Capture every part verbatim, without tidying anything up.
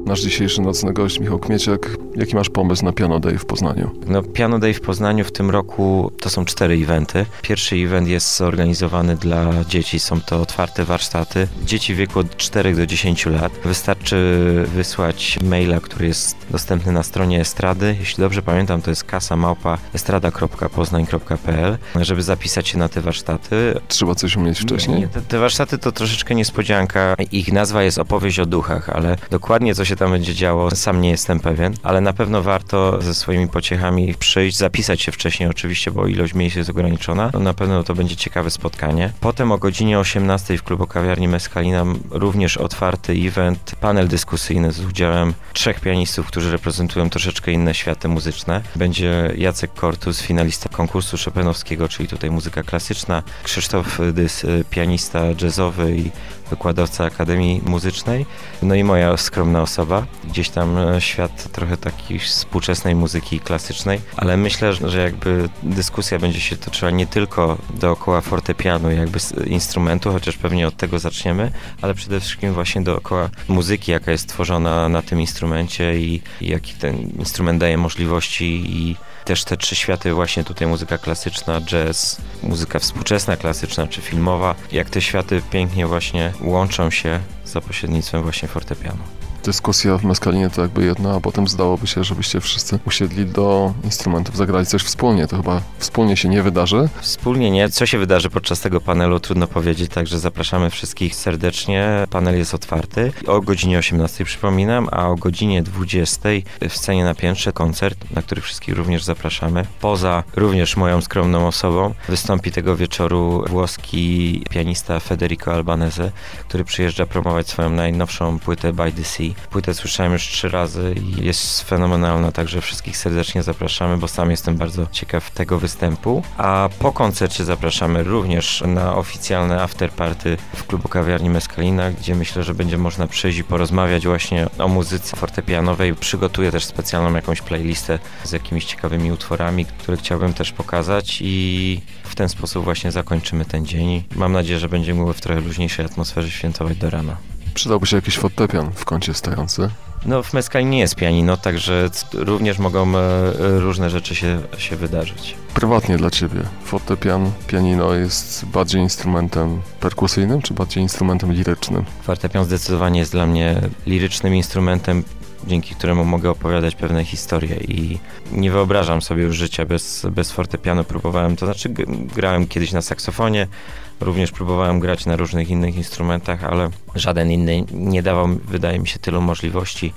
nasz dzisiejszy nocny gość, Michał Kmieciak. Jaki masz pomysł na Piano Day w Poznaniu? No, Piano Day w Poznaniu w tym roku to są cztery eventy. Pierwszy event jest zorganizowany dla dzieci. Są to otwarte warsztaty. Dzieci w wieku od czterech do dziesięciu lat. Wystarczy wysłać maila, który jest dostępny na stronie Estrady. Jeśli dobrze pamiętam, to jest kasa małpa estrada kropka poznań kropka p l, żeby zapisać się na te warsztaty. Trzeba coś umieć wcześniej? Nie, nie. Te, te warsztaty to troszeczkę niespodzianka. Ich nazwa jest Opowieść o duchach, ale dokładnie co się tam będzie działo, sam nie jestem pewien, ale na pewno warto ze swoimi pociechami przyjść, zapisać się wcześniej oczywiście, bo ilość miejsc jest ograniczona. No, na pewno to będzie ciekawe spotkanie. Potem o godzinie osiemnastej w klubu kawiarni Meskalina również otwarty event, panel dyskusyjny z udziałem trzech pianistów, którzy reprezentują troszeczkę inne światy muzyczne. Będzie Jacek Kortus, finalista konkursu chopinowskiego, czyli tutaj muzyka klasyczna, Krzysztof Dys, pianista jazzowy i wykładowca Akademii Muzycznej, no i moja skromna osoba. Gdzieś tam świat trochę takiej współczesnej muzyki klasycznej, ale myślę, że jakby dyskusja będzie się toczyła nie tylko dookoła fortepianu, jakby instrumentu, chociaż pewnie od tego zaczniemy, ale przede wszystkim właśnie dookoła muzyki, jaka jest tworzona na tym instrumencie i, i jaki ten instrument daje możliwości i też te trzy światy właśnie tutaj muzyka klasyczna, jazz, muzyka współczesna, klasyczna czy filmowa, jak te światy pięknie właśnie łączą się za pośrednictwem właśnie fortepianu. Dyskusja w Meskalinie to jakby jedna, a potem zdałoby się, żebyście wszyscy usiedli do instrumentów, zagrali coś wspólnie. To chyba wspólnie się nie wydarzy? Wspólnie nie. Co się wydarzy podczas tego panelu, trudno powiedzieć, także zapraszamy wszystkich serdecznie. Panel jest otwarty. O godzinie osiemnastej przypominam, a o godzinie dwudziestej w scenie na piętrze koncert, na który wszystkich również zapraszamy. Poza również moją skromną osobą wystąpi tego wieczoru włoski pianista Federico Albanese, który przyjeżdża promować swoją najnowszą płytę By the Sea. Płytę słyszałem już trzy razy i jest fenomenalna, także wszystkich serdecznie zapraszamy, bo sam jestem bardzo ciekaw tego występu. A po koncercie zapraszamy również na oficjalne afterparty w klubu kawiarni Meskalina, gdzie myślę, że będzie można przyjść i porozmawiać właśnie o muzyce fortepianowej. Przygotuję też specjalną jakąś playlistę z jakimiś ciekawymi utworami, które chciałbym też pokazać i w ten sposób właśnie zakończymy ten dzień. Mam nadzieję, że będziemy mogli w trochę luźniejszej atmosferze świętować do rana. Przydałby się jakiś fortepian w kącie stojący. No w Meskalinie nie jest pianino, także również mogą e, różne rzeczy się, się wydarzyć. Prywatnie dla ciebie fortepian, pianino jest bardziej instrumentem perkusyjnym, czy bardziej instrumentem lirycznym? Fortepian zdecydowanie jest dla mnie lirycznym instrumentem, dzięki któremu mogę opowiadać pewne historie i nie wyobrażam sobie już życia bez, bez fortepianu. Próbowałem, to znaczy grałem kiedyś na saksofonie, również próbowałem grać na różnych innych instrumentach, ale żaden inny nie dawał, wydaje mi się, tylu możliwości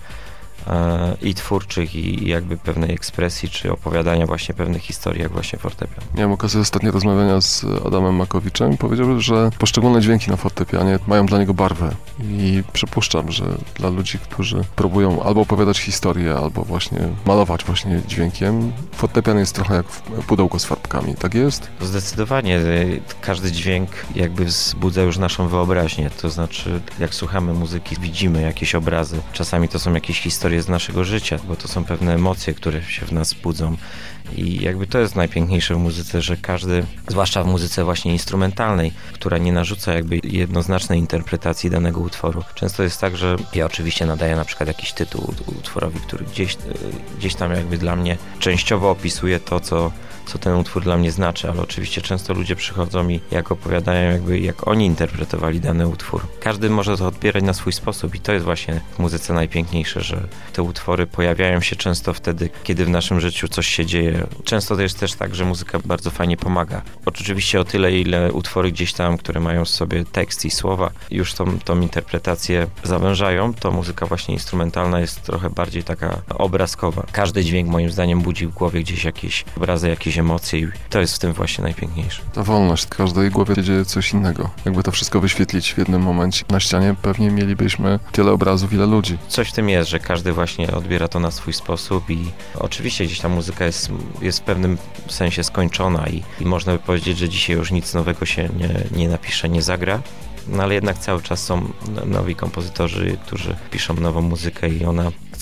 e, i twórczych, i jakby pewnej ekspresji, czy opowiadania właśnie pewnych historii, jak właśnie fortepian. Miałem okazję ostatnio rozmawiania z Adamem Makowiczem i powiedział, że poszczególne dźwięki na fortepianie mają dla niego barwę i przypuszczam, że dla ludzi, którzy próbują albo opowiadać historię, albo właśnie malować właśnie dźwiękiem, fortepian jest trochę jak pudełko z farbkami, tak jest? Zdecydowanie. Każdy dźwięk jakby wzbudza już naszą wyobraźnię, to znaczy jak słuchamy muzyki, widzimy jakieś obrazy, czasami to są jakieś historie z naszego życia, bo to są pewne emocje, które się w nas budzą i jakby to jest najpiękniejsze w muzyce, że każdy, zwłaszcza w muzyce właśnie instrumentalnej, która nie narzuca jakby jednoznacznej interpretacji danego utworu. Często jest tak, że ja oczywiście nadaję na przykład jakiś tytuł utworowi, który gdzieś, gdzieś tam jakby dla mnie częściowo opisuje to, co co ten utwór dla mnie znaczy, ale oczywiście często ludzie przychodzą i jak opowiadają, jakby jak oni interpretowali dany utwór. Każdy może to odbierać na swój sposób i to jest właśnie w muzyce najpiękniejsze, że te utwory pojawiają się często wtedy, kiedy w naszym życiu coś się dzieje. Często to jest też tak, że muzyka bardzo fajnie pomaga. Oczywiście o tyle, ile utwory gdzieś tam, które mają w sobie tekst i słowa, już tą, tą interpretację zawężają, to muzyka właśnie instrumentalna jest trochę bardziej taka obrazkowa. Każdy dźwięk moim zdaniem budzi w głowie gdzieś jakieś obrazy, jakieś emocje i to jest w tym właśnie najpiękniejsze. Ta wolność, w każdej głowie się dzieje coś innego. Jakby to wszystko wyświetlić w jednym momencie na ścianie, pewnie mielibyśmy tyle obrazów, ile ludzi. Coś w tym jest, że każdy właśnie odbiera to na swój sposób i oczywiście gdzieś ta muzyka jest, jest w pewnym sensie skończona i, i można by powiedzieć, że dzisiaj już nic nowego się nie, nie napisze, nie zagra. No ale jednak cały czas są nowi kompozytorzy, którzy piszą nową muzykę i ona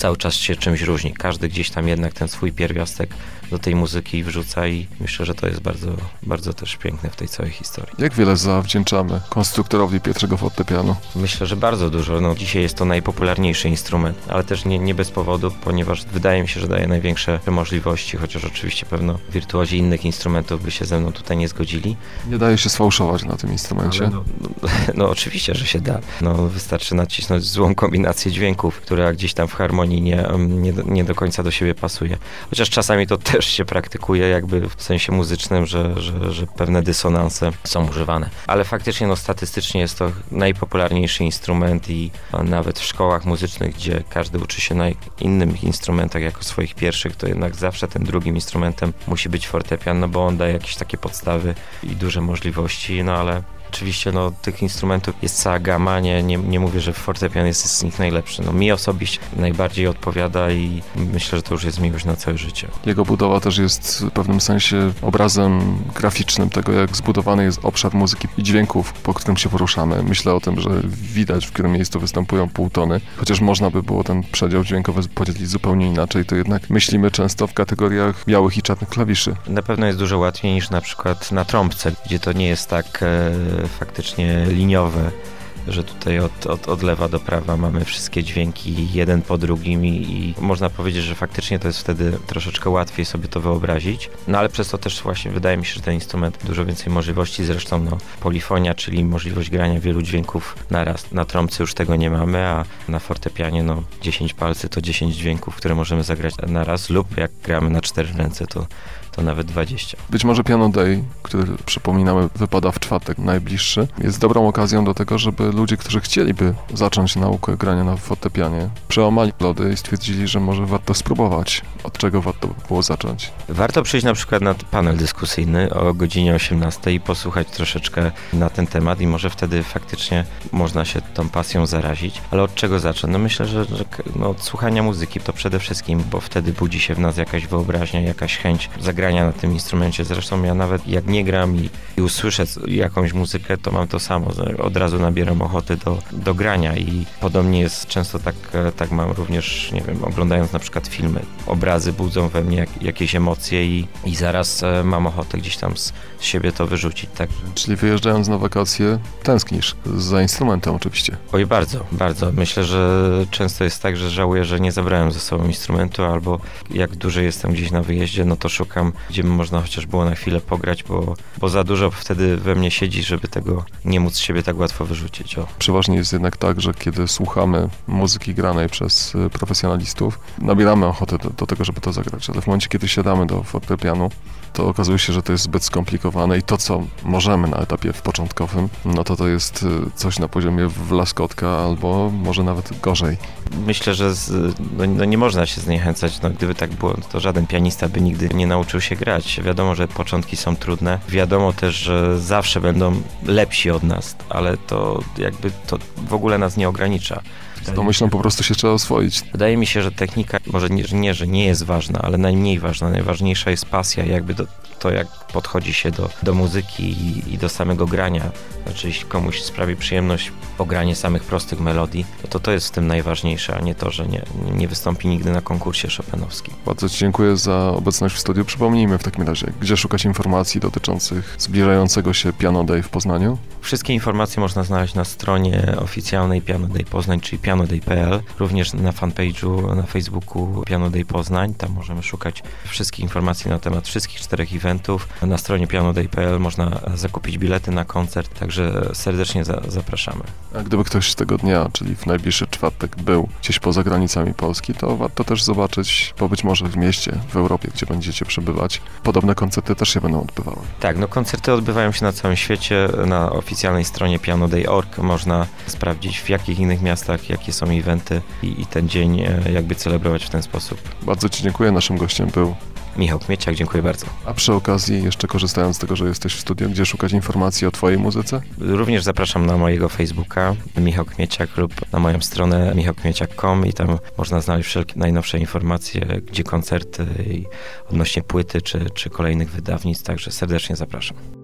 cały czas się czymś różni. Każdy gdzieś tam jednak ten swój pierwiastek do tej muzyki wrzuca i myślę, że to jest bardzo, bardzo też piękne w tej całej historii. Jak wiele zawdzięczamy konstruktorowi pierwszego fortepianu? Myślę, że bardzo dużo. No, dzisiaj jest to najpopularniejszy instrument, ale też nie, nie bez powodu, ponieważ wydaje mi się, że daje największe możliwości, chociaż oczywiście pewno wirtuozi innych instrumentów by się ze mną tutaj nie zgodzili. Nie daje się sfałszować na tym instrumencie? No, no, no oczywiście, że się da. No, wystarczy nacisnąć złą kombinację dźwięków, która gdzieś tam w harmonii nie, nie, nie do końca do siebie pasuje. Chociaż czasami to też się praktykuje jakby w sensie muzycznym, że, że, że pewne dysonanse są używane. Ale faktycznie no, statystycznie jest to najpopularniejszy instrument i nawet w szkołach muzycznych, gdzie każdy uczy się na innych instrumentach jako swoich pierwszych, to jednak zawsze tym drugim instrumentem musi być fortepian, no bo on daje jakieś takie podstawy i duże możliwości, no ale oczywiście no, tych instrumentów jest cała gama, nie, nie, nie mówię, że fortepian jest z nich najlepszy. No, mi osobiście najbardziej odpowiada i myślę, że to już jest miłość na całe życie. Jego budowa też jest w pewnym sensie obrazem graficznym tego, jak zbudowany jest obszar muzyki i dźwięków, po którym się poruszamy. Myślę o tym, że widać, w którym miejscu występują półtony. Chociaż można by było ten przedział dźwiękowy podzielić zupełnie inaczej, to jednak myślimy często w kategoriach białych i czarnych klawiszy. Na pewno jest dużo łatwiej niż na przykład na trąbce, gdzie to nie jest tak e, faktycznie liniowe, że tutaj od, od, od lewa do prawa mamy wszystkie dźwięki jeden po drugim i, i można powiedzieć, że faktycznie to jest wtedy troszeczkę łatwiej sobie to wyobrazić. No ale przez to też właśnie wydaje mi się, że ten instrument dużo więcej możliwości, zresztą no, polifonia, czyli możliwość grania wielu dźwięków naraz. Na trąbce już tego nie mamy, a na fortepianie no dziesięć palcy to dziesięć dźwięków, które możemy zagrać naraz lub jak gramy na cztery ręce to to nawet dwadzieścia. Być może Piano Day, który przypominamy wypada w czwartek najbliższy, jest dobrą okazją do tego, żeby ludzie, którzy chcieliby zacząć naukę grania na fortepianie, przełamali lody i stwierdzili, że może warto spróbować. Od czego warto by było zacząć? Warto przyjść na przykład na panel dyskusyjny o godzinie osiemnastej i posłuchać troszeczkę na ten temat i może wtedy faktycznie można się tą pasją zarazić. Ale od czego zacząć? No myślę, że, że no, od słuchania muzyki to przede wszystkim, bo wtedy budzi się w nas jakaś wyobraźnia, jakaś chęć zagrania grania na tym instrumencie. Zresztą ja nawet jak nie gram i, i usłyszę jakąś muzykę, to mam to samo. Od razu nabieram ochoty do, do grania i podobnie jest często tak, tak mam również, nie wiem, oglądając na przykład filmy. Obrazy budzą we mnie jak, jakieś emocje i, i zaraz mam ochotę gdzieś tam z, z siebie to wyrzucić. Tak. Czyli wyjeżdżając na wakacje tęsknisz za instrumentem oczywiście. Oj, bardzo, bardzo. Myślę, że często jest tak, że żałuję, że nie zabrałem ze sobą instrumentu, albo jak dłużej jestem gdzieś na wyjeździe, no to szukam, gdzie by można chociaż było na chwilę pograć, bo, bo za dużo wtedy we mnie siedzi, żeby tego nie móc z siebie tak łatwo wyrzucić. O. Przeważnie jest jednak tak, że kiedy słuchamy muzyki granej przez profesjonalistów, nabieramy ochoty do, do tego, żeby to zagrać, ale w momencie, kiedy siadamy do fortepianu, to okazuje się, że to jest zbyt skomplikowane i to, co możemy na etapie początkowym, no to to jest coś na poziomie wlaskotka albo może nawet gorzej. Myślę, że z, no, no nie można się zniechęcać. No, gdyby tak było, to żaden pianista by nigdy nie nauczył się grać. Wiadomo, że początki są trudne. Wiadomo też, że zawsze będą lepsi od nas, ale to jakby to w ogóle nas nie ogranicza. Z tą myślą po prostu się trzeba oswoić. Wydaje mi się, że technika, może nie, nie, że nie jest ważna, ale najmniej ważna. Najważniejsza jest pasja, jakby do, to, jak podchodzi się do, do muzyki i, i do samego grania. Znaczy, jeśli komuś sprawi przyjemność pogranie samych prostych melodii, to, to to jest w tym najważniejsze, a nie to, że nie, nie wystąpi nigdy na konkursie chopinowskim. Bardzo Ci dziękuję za obecność w studiu. Przypomnijmy w takim razie, gdzie szukać informacji dotyczących zbliżającego się Piano Day w Poznaniu? Wszystkie informacje można znaleźć na stronie oficjalnej Piano Day Poznań, czyli pianoday kropka p l, również na fanpage'u na Facebooku Piano Day Poznań. Tam możemy szukać wszystkich informacji na temat wszystkich czterech eventów. Na stronie pianoday kropka p l można zakupić bilety na koncert, także serdecznie za, zapraszamy. A gdyby ktoś tego dnia, czyli w najbliższy czwartek, był gdzieś poza granicami Polski, to warto też zobaczyć, bo być może w mieście, w Europie, gdzie będziecie przebywać, podobne koncerty też się będą odbywały. Tak, no koncerty odbywają się na całym świecie. Na oficjalnej stronie pianoday kropka org można sprawdzić, w jakich innych miastach, jakie są eventy i, i ten dzień jakby celebrować w ten sposób. Bardzo Ci dziękuję. Naszym gościem był Michał Kmieciak, dziękuję bardzo. A przy okazji, jeszcze korzystając z tego, że jesteś w studiu, gdzie szukać informacji o Twojej muzyce? Również zapraszam na mojego Facebooka Michał Kmieciak lub na moją stronę michał kmieciak kropka com i tam można znaleźć wszelkie najnowsze informacje, gdzie koncerty i odnośnie płyty czy, czy kolejnych wydawnictw, także serdecznie zapraszam.